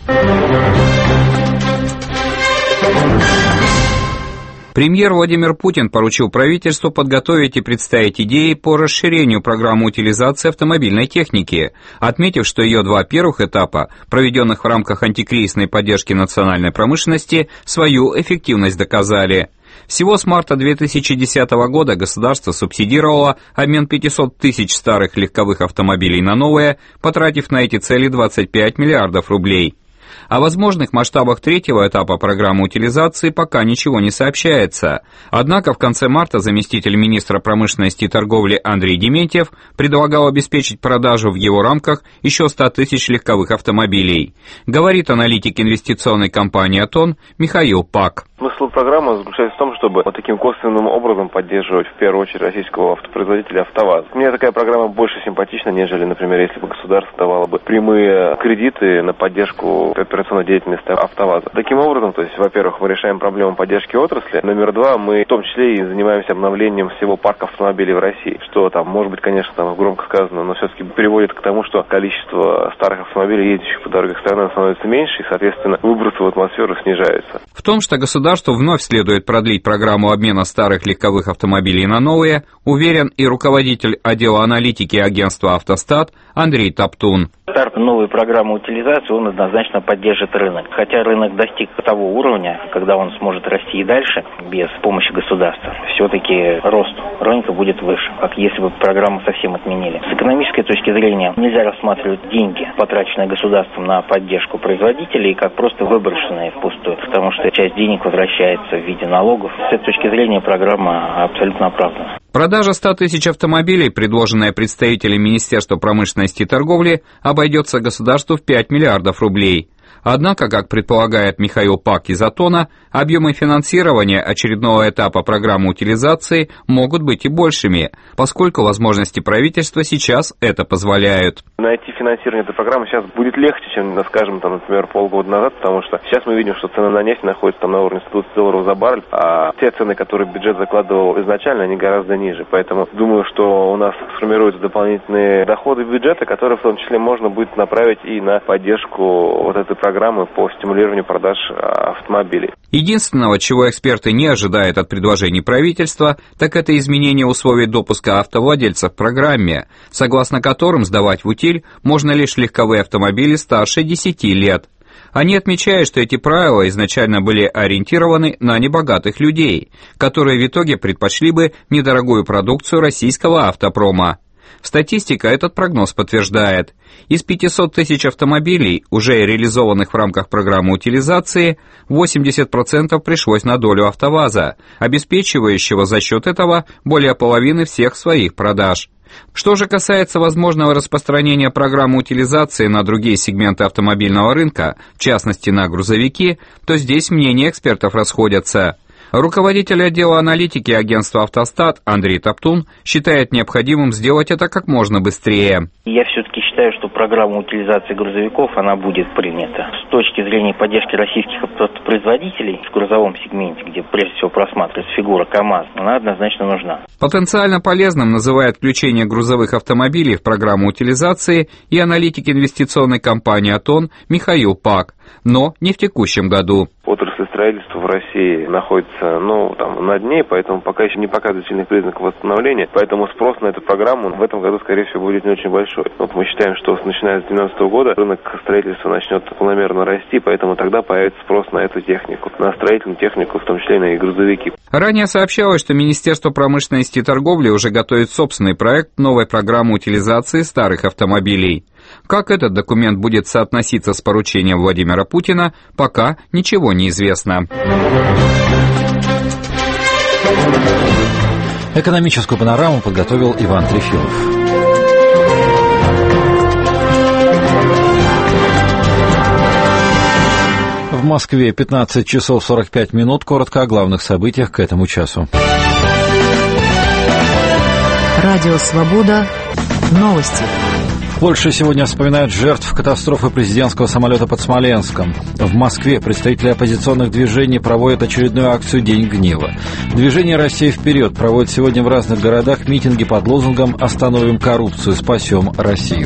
Премьер Владимир Путин поручил правительству подготовить и представить идеи по расширению программы утилизации автомобильной техники, отметив, что ее два первых этапа, проведенных в рамках антикризисной поддержки национальной промышленности, свою эффективность доказали. Всего с марта две тысячи десятого года государство субсидировало обмен пятисот тысяч старых легковых автомобилей на новые, потратив на эти цели двадцать пять миллиардов рублей. О возможных масштабах третьего этапа программы утилизации пока ничего не сообщается. Однако в конце марта заместитель министра промышленности и торговли Андрей Дементьев предлагал обеспечить продажу в его рамках еще ста тысяч легковых автомобилей. Говорит аналитик инвестиционной компании «Атон» Михаил Пак. Смысл программы заключается в том, чтобы вот таким косвенным образом поддерживать в первую очередь российского автопроизводителя АвтоВАЗ. Мне такая программа больше симпатична, нежели, например, если бы государство давало бы прямые кредиты на поддержку операционной деятельности АвтоВАЗа. Таким образом, то есть, во-первых, мы решаем проблему поддержки отрасли. Номер два, мы в том числе и занимаемся обновлением всего парка автомобилей в России, что там, может быть, конечно, там громко сказано, но все-таки приводит к тому, что количество старых автомобилей, ездящих по дорогах страны, становится меньше, и, соответственно, выбросы в атмосферу снижаются. В том, что государству вновь следует продлить программу обмена старых легковых автомобилей на новые, уверен и руководитель отдела аналитики агентства «Автостат» Андрей Топтун. Старт новой программы утилизации, он однозначно поддержит рынок. Хотя рынок достиг того уровня, когда он сможет расти и дальше, без помощи государства, все-таки рост рынка будет выше, как если бы программу совсем отменили. С экономической точки зрения нельзя рассматривать деньги, потраченные государством на поддержку производителей, как просто выброшенные впустую, потому что часть денег возвращается в виде налогов. С этой точки зрения программа абсолютно оправдана. Продажа ста тысяч автомобилей, предложенная представителем Министерства промышленности и торговли, обойдется государству в пять миллиардов рублей. Однако, как предполагает Михаил Пак из «Атона», объемы финансирования очередного этапа программы утилизации могут быть и большими, поскольку возможности правительства сейчас это позволяют. Найти финансирование этой программы сейчас будет легче, чем, скажем, там, например, полгода назад, потому что сейчас мы видим, что цены на нефть находятся там на уровне сто долларов за баррель, а те цены, которые бюджет закладывал изначально, они гораздо ниже. Поэтому думаю, что у нас сформируются дополнительные доходы бюджета, которые в том числе можно будет направить и на поддержку вот этой программы. программы по стимулированию продаж автомобилей. Единственного, чего эксперты не ожидают от предложений правительства, так это изменение условий допуска автовладельцев к программе, согласно которым сдавать в утиль можно лишь легковые автомобили старше десяти лет. Они отмечают, что эти правила изначально были ориентированы на небогатых людей, которые в итоге предпочли бы недорогую продукцию российского автопрома. Статистика этот прогноз подтверждает. Из пятисот тысяч автомобилей, уже реализованных в рамках программы утилизации, восемьдесят процентов пришлось на долю АвтоВАЗа, обеспечивающего за счет этого более половины всех своих продаж. Что же касается возможного распространения программы утилизации на другие сегменты автомобильного рынка, в частности на грузовики, то здесь мнения экспертов расходятся. Руководитель отдела аналитики агентства «Автостат» Андрей Топтун считает необходимым сделать это как можно быстрее. Я все-таки считаю, что программа утилизации грузовиков, она будет принята. С точки зрения поддержки российских автопроизводителей в грузовом сегменте, где прежде всего просматривается фигура КАМАЗ, она однозначно нужна. Потенциально полезным называет включение грузовых автомобилей в программу утилизации и аналитик инвестиционной компании «Атон» Михаил Пак, но не в текущем году. Отрасль строительства в России находится, ну, там, на дне, поэтому пока еще не показывает сильных признаков восстановления, поэтому спрос на эту программу в этом году, скорее всего, будет не очень большой. Вот мы считаем, что начиная с две тысячи двенадцатого года рынок строительства начнет планомерно расти, поэтому тогда появится спрос на эту технику, на строительную технику, в том числе и на грузовики. Ранее сообщалось, что Министерство промышленности и торговли уже готовит собственный проект новой программы утилизации старых автомобилей. Как этот документ будет соотноситься с поручением Владимира Путина, пока ничего не известно. Экономическую панораму подготовил Иван Трефилов. В Москве пятнадцать часов сорок пять минут. Коротко о главных событиях к этому часу. Радио «Свобода». Новости. В Польше сегодня вспоминают жертв катастрофы президентского самолета под Смоленском. В Москве представители оппозиционных движений проводят очередную акцию «День гнева». Движение «Россия вперед» проводит сегодня в разных городах митинги под лозунгом «Остановим коррупцию, спасем Россию».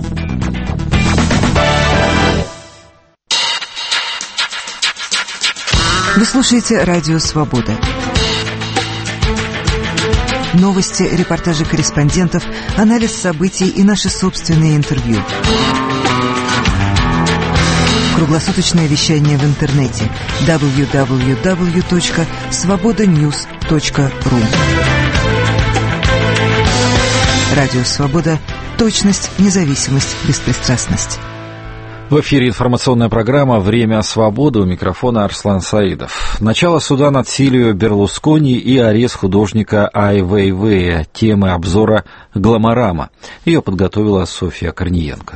Вы слушаете «Радио Свобода». Новости, репортажи корреспондентов, анализ событий и наши собственные интервью. Круглосуточное вещание в интернете дабл ю дабл ю дабл ю точка свобода ньюс точка ру. Радио «Свобода». Точность, независимость, беспристрастность. В эфире информационная программа «Время свободы», у микрофона Арслан Саидов. Начало суда над Сильвио Берлускони и арест художника Ай Вейвея. Темы обзора «Гламорама». Ее подготовила Софья Корниенко.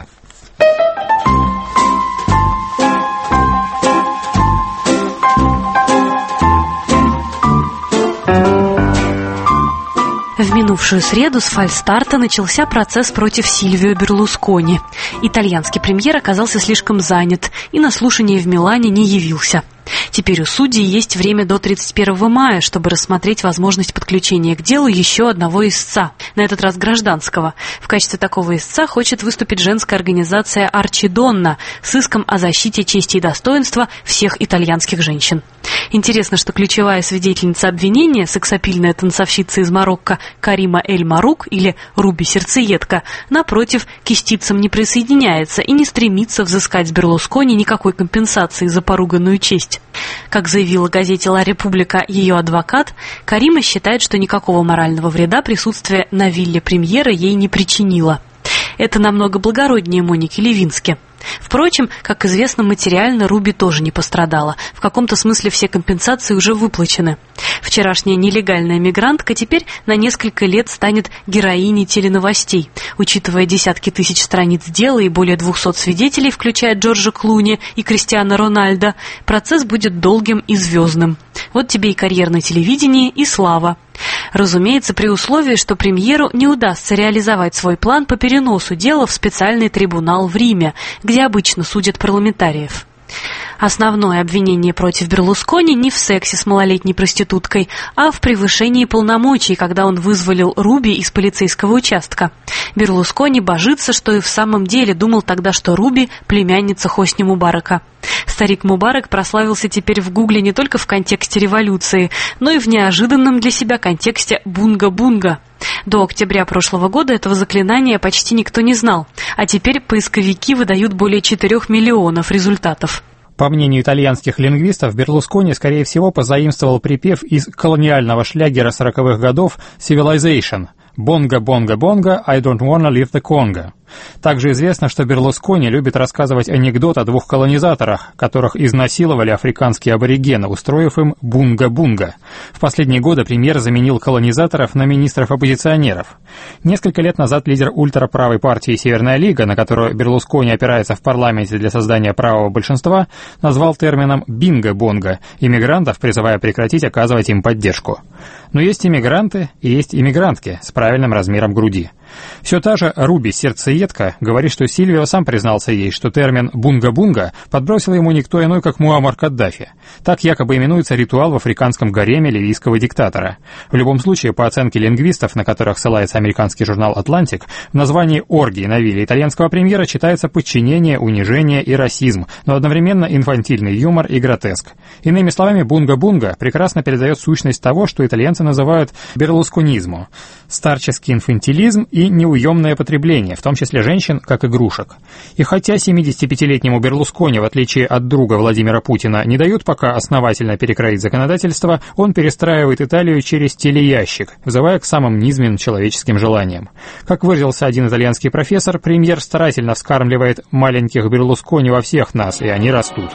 В минувшую среду с фальстарта начался процесс против Сильвио Берлускони. Итальянский премьер оказался слишком занят и на слушание в Милане не явился. Теперь у судей есть время до тридцать первого мая, чтобы рассмотреть возможность подключения к делу еще одного истца, на этот раз гражданского. В качестве такого истца хочет выступить женская организация «Арчи Донна» с иском о защите чести и достоинства всех итальянских женщин. Интересно, что ключевая свидетельница обвинения, сексапильная танцовщица из Марокко Карима Эль-Марук или Руби Сердцеедка, напротив, к истицам не присоединяется и не стремится взыскать с Берлускони никакой компенсации за поруганную честь. Как заявила газете «Ла Република» ее адвокат, Карима считает, что никакого морального вреда присутствие на вилле премьера ей не причинило. Это намного благороднее Моники Левински. Впрочем, как известно, материально Руби тоже не пострадала. В каком-то смысле все компенсации уже выплачены. Вчерашняя нелегальная мигрантка теперь на несколько лет станет героиней теленовостей. Учитывая десятки тысяч страниц дела и более двухсот свидетелей, включая Джорджа Клуни и Криштиано Рональдо, процесс будет долгим и звездным. Вот тебе и карьера на телевидении, и слава. Разумеется, при условии, что премьеру не удастся реализовать свой план по переносу дела в специальный трибунал в Риме, где обычно судят парламентариев. Основное обвинение против Берлускони не в сексе с малолетней проституткой, а в превышении полномочий, когда он вызволил Руби из полицейского участка. Берлускони божится, что и в самом деле думал тогда, что Руби – племянница Хосни Мубарака. Старик Мубарак прославился теперь в Гугле не только в контексте революции, но и в неожиданном для себя контексте «бунга-бунга». До октября прошлого года этого заклинания почти никто не знал, а теперь поисковики выдают более четырех миллионов результатов. По мнению итальянских лингвистов, Берлускони, скорее всего, позаимствовал припев из колониального шлягера сороковых годов «Civilization» «Бонга, бонга, бонга, I don't wanna leave the Congo». Также известно, что Берлускони любит рассказывать анекдот о двух колонизаторах, которых изнасиловали африканские аборигены, устроив им бунга-бунга. В последние годы премьер заменил колонизаторов на министров-оппозиционеров. Несколько лет назад лидер ультраправой партии «Северная лига», на которую Берлускони опирается в парламенте для создания правого большинства, назвал термином «бинго-бонго» иммигрантов, призывая прекратить оказывать им поддержку. Но есть иммигранты и есть иммигрантки с правильным размером груди. Все та же Руби Сердцеедка говорит, что Сильвио сам признался ей, что термин «бунга-бунга» подбросил ему никто иной, как Муаммар Каддафи. Так якобы именуется ритуал в африканском гареме ливийского диктатора. В любом случае, по оценке лингвистов, на которых ссылается американский журнал «Атлантик», в названии оргии на вилле итальянского премьера читается подчинение, унижение и расизм, но одновременно инфантильный юмор и гротеск. Иными словами, бунга-бунга прекрасно передает сущность того, что итальянцы называют берлусконизму – старческий инфантилизм и неуемное потребление, в том числе женщин, как игрушек. И хотя семидесятипятилетнему Берлускони, в отличие от друга Владимира Путина, не дают пока основательно перекроить законодательство, он перестраивает Италию через телеящик, взывая к самым низменным человеческим желаниям. Как выразился один итальянский профессор, премьер старательно вскармливает маленьких Берлускони во всех нас, и они растут.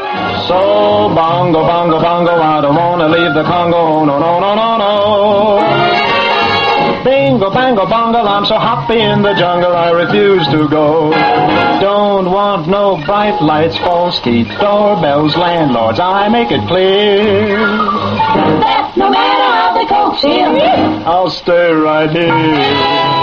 So, bongo, bongo, bongo, I don't wanna leave the Congo, no, no, no, no, no. Bingo, bango, bongo, I'm so happy in the jungle, I refuse to go. Don't want no bright lights, false teeth, doorbells, landlords, I make it clear. That no matter how they coax I'll stay right here.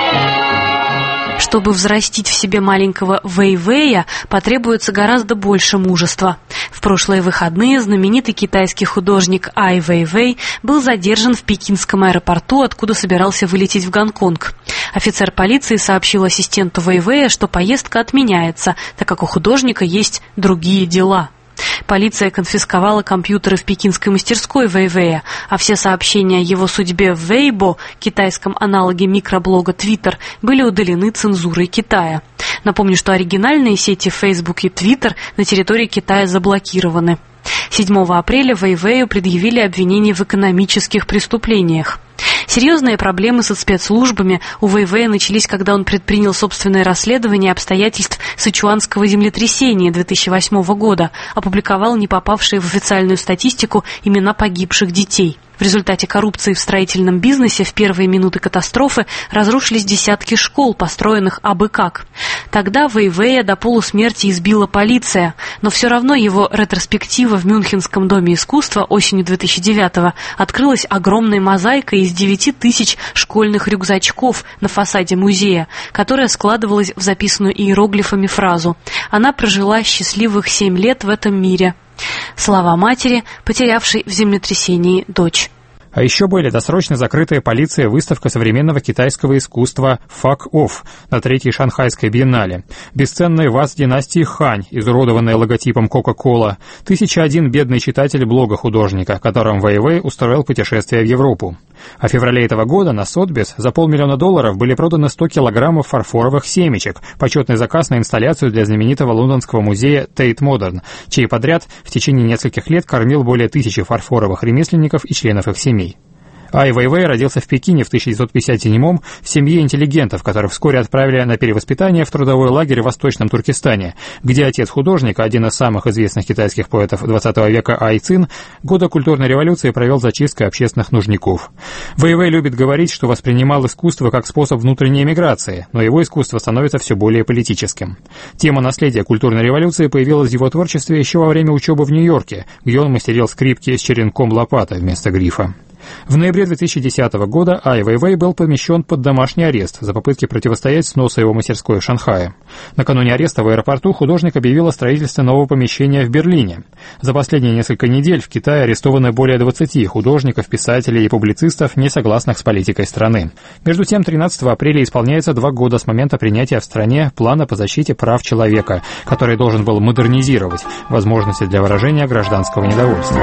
Чтобы взрастить в себе маленького Вэйвэя, потребуется гораздо больше мужества. В прошлые выходные знаменитый китайский художник Ай Вэйвэй был задержан в пекинском аэропорту, откуда собирался вылететь в Гонконг. Офицер полиции сообщил ассистенту Вэйвэя, что поездка отменяется, так как у художника есть другие дела. Полиция конфисковала компьютеры в пекинской мастерской Вэйвэя, а все сообщения о его судьбе в Weibo, китайском аналоге микроблога Twitter, были удалены цензурой Китая. Напомню, что оригинальные сети Facebook и Twitter на территории Китая заблокированы. седьмого апреля Вэйвэю предъявили обвинения в экономических преступлениях. Серьезные проблемы со спецслужбами у Вэйвэя начались, когда он предпринял собственное расследование обстоятельств сычуанского землетрясения две тысячи восьмого года, опубликовал не попавшие в официальную статистику имена погибших детей. В результате коррупции в строительном бизнесе в первые минуты катастрофы разрушились десятки школ, построенных абы как. Тогда Вэйвэя до полусмерти избила полиция, но все равно его ретроспектива в Мюнхенском доме искусства осенью две тысячи девятого открылась огромной мозаикой из девяти тысяч школьных рюкзачков на фасаде музея, которая складывалась в записанную иероглифами фразу «Она прожила счастливых семь лет в этом мире». Слова матери, потерявшей в землетрясении дочь. А еще были досрочно закрытая полицией выставка современного китайского искусства «Fuck Off» на третьей Шанхайской биеннале, бесценный ваз династии Хань, изуродованный логотипом Кока-Кола, тысяча один бедный читатель блога художника, которым Вэйвэй устроил путешествие в Европу. А в феврале этого года на Сотбис за полмиллиона долларов были проданы сто килограммов фарфоровых семечек, почетный заказ на инсталляцию для знаменитого лондонского музея Tate Modern, чей подряд в течение нескольких лет кормил более тысячи фарфоровых ремесленников и членов их семей. Ай Вэйвэй родился в Пекине в тысяча девятьсот пятьдесят седьмом в семье интеллигентов, которых вскоре отправили на перевоспитание в трудовой лагерь в Восточном Туркестане, где отец художника, один из самых известных китайских поэтов двадцатого века Ай Цин, годы культурной революции провел зачисткой общественных нужников. Вэйвэй любит говорить, что воспринимал искусство как способ внутренней эмиграции, но его искусство становится все более политическим. Тема наследия культурной революции появилась в его творчестве еще во время учебы в Нью-Йорке, где он мастерил скрипки с черенком лопаты вместо грифа. В ноябре две тысячи десятого года Ай Вэйвэй был помещен под домашний арест за попытки противостоять сносу его мастерской в Шанхае. Накануне ареста в аэропорту художник объявил о строительстве нового помещения в Берлине. За последние несколько недель в Китае арестованы более двадцати художников, писателей и публицистов, не согласных с политикой страны. Между тем, тринадцатого апреля исполняется два года с момента принятия в стране плана по защите прав человека, который должен был модернизировать возможности для выражения гражданского недовольства.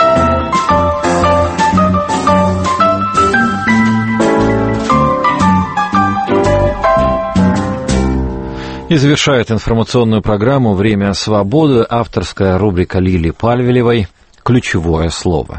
И завершает информационную программу «Время свободы» авторская рубрика Лили Пальвелевой «Ключевое слово».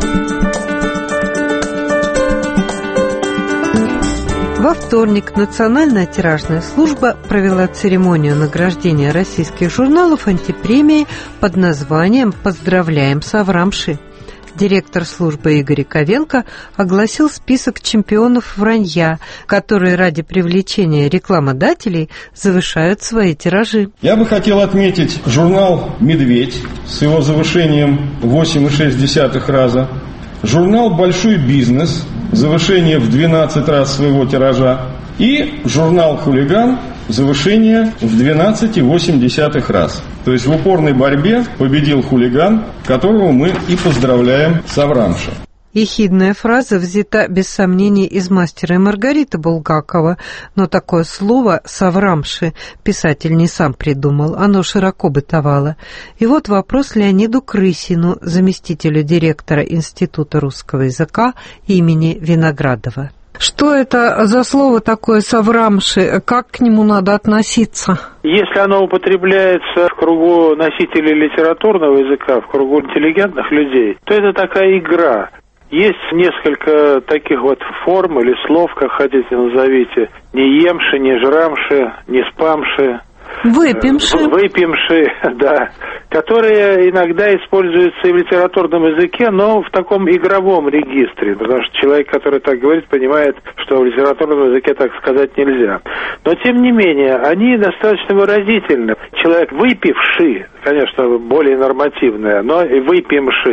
Во вторник Национальная тиражная служба провела церемонию награждения российских журналов антипремией под названием «Поздравляем Саврамши». Директор службы Игорь Ковенко огласил список чемпионов вранья, которые ради привлечения рекламодателей завышают свои тиражи. Я бы хотел отметить журнал «Медведь» с его завышением восемь целых шесть десятых раза, журнал «Большой бизнес» завышение в двенадцать раз своего тиража и журнал «Хулиган» завышение в двенадцать целых восемь десятых раз. То есть в упорной борьбе победил «Хулиган», которого мы и поздравляем с Аврамшем. Ехидная фраза взята без сомнений из «Мастера и Маргариты» Булгакова, но такое слово «Саврамши» писатель не сам придумал, оно широко бытовало. И вот вопрос Леониду Крысину, заместителю директора Института русского языка имени Виноградова. Что это за слово такое «Саврамши»? Как к нему надо относиться? Если оно употребляется в кругу носителей литературного языка, в кругу интеллигентных людей, то это такая игра. Есть несколько таких вот форм или слов, как хотите назовите, не емши, не жрамши, не спамши. Выпимши. Выпимши, да. Которые иногда используются и в литературном языке, но в таком игровом регистре. Потому что человек, который так говорит, понимает, что в литературном языке так сказать нельзя. Но, тем не менее, они достаточно выразительны. Человек выпивший, конечно, более нормативное, но и выпимший.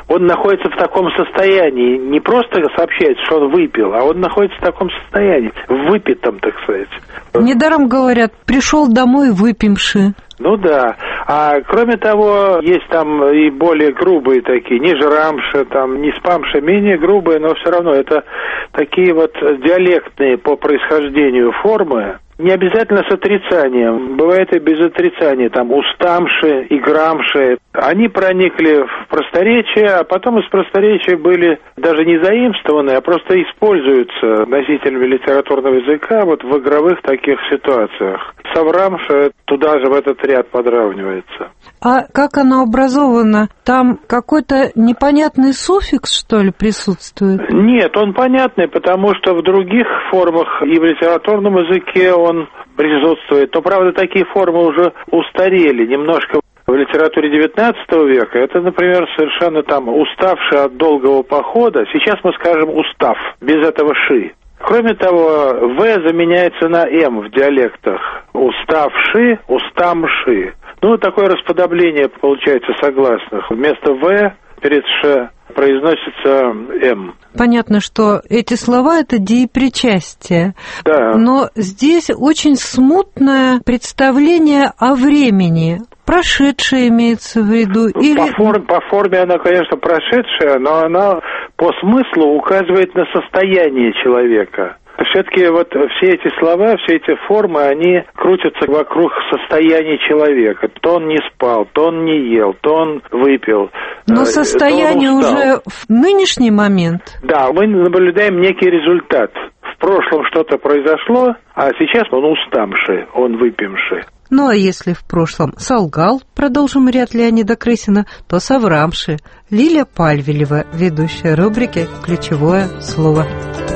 он находится в таком состоянии, не просто сообщает, что он выпил, а он находится в таком состоянии, в выпитом, так сказать. Недаром говорят, пришел домой выпивший. Ну да. А кроме того, есть там и более грубые такие, не жрамши, там, не спамши, менее грубые, но все равно это такие вот диалектные по происхождению формы. Не обязательно с отрицанием, бывает и без отрицания, там устамши и грамши. Они проникли в просторечие, а потом из просторечия были даже не заимствованы, а просто используются носителями литературного языка вот в игровых таких ситуациях. Саврамша туда же в этот ряд подравнивается. А как оно образовано? Там какой-то непонятный суффикс, что ли, присутствует? Нет, он понятный, потому что в других формах и в литературном языке он присутствует. Но, правда, такие формы уже устарели немножко. В литературе девятнадцатого века это, например, совершенно там уставший от долгого похода. Сейчас мы скажем «устав», без этого «ши». Кроме того, «в» заменяется на «м» в диалектах. «Уставши», «устамши». Ну, такое расподобление получается согласных. Вместо «в» перед «ш» произносится «м». Понятно, что эти слова – это деепричастие. Да. Но здесь очень смутное представление о времени. Прошедшее имеется в виду? Или... По, форм, по форме она, конечно, прошедшая, но она по смыслу указывает на состояние человека. Все-таки вот все эти слова, все эти формы, они крутятся вокруг состояния человека. То он не спал, то он не ел, то он выпил. Но состояние уже в нынешний момент? Да, мы наблюдаем некий результат. В прошлом что-то произошло, а сейчас он устамший, он выпивший. Ну, а если в прошлом солгал, продолжим ряд Леонида Крысина, то соврамши. Лилия Пальвелева, ведущая рубрики «Ключевое слово».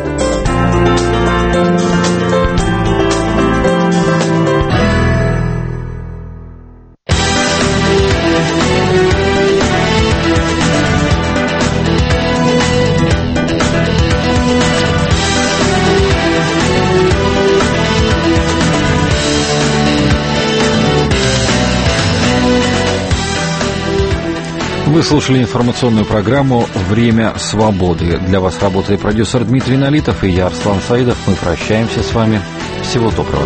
Вы слушали информационную программу «Время свободы». Для вас работает продюсер Дмитрий Налитов и я, Арслан Саидов. Мы прощаемся с вами. Всего доброго.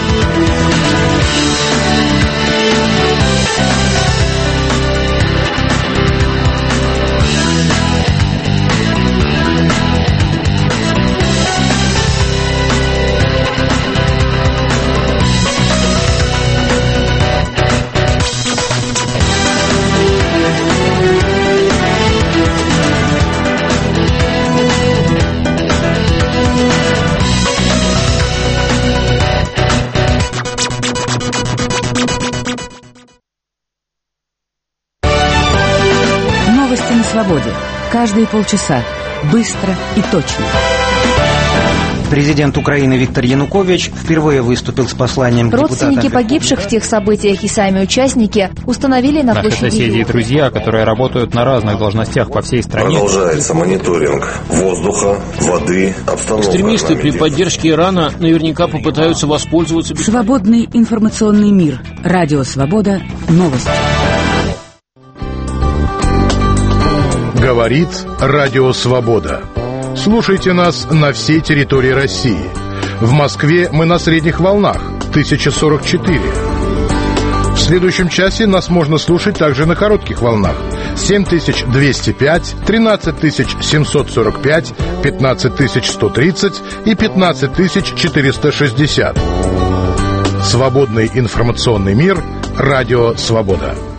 Свободе. Каждые полчаса. Быстро и точно. Президент Украины Виктор Янукович впервые выступил с посланием к Родственники погибших в тех событиях и сами участники установили на Наши площади... Наши соседи и друзья, которые работают на разных должностях по всей стране. Продолжается мониторинг воздуха, воды, обстановки. Экстремисты при поддержке Ирана наверняка попытаются воспользоваться... Свободный информационный мир. Радио «Свобода». Новости. Говорит Радио Свобода. Слушайте нас на всей территории России. В Москве мы на средних волнах тысяча сорок четыре. В следующем часе нас можно слушать также на коротких волнах семь тысяч двести пять, тринадцать тысяч семьсот сорок пять, пятнадцать тысяч сто тридцать и пятнадцать тысяч четыреста шестьдесят. Свободный информационный мир. Радио Свобода.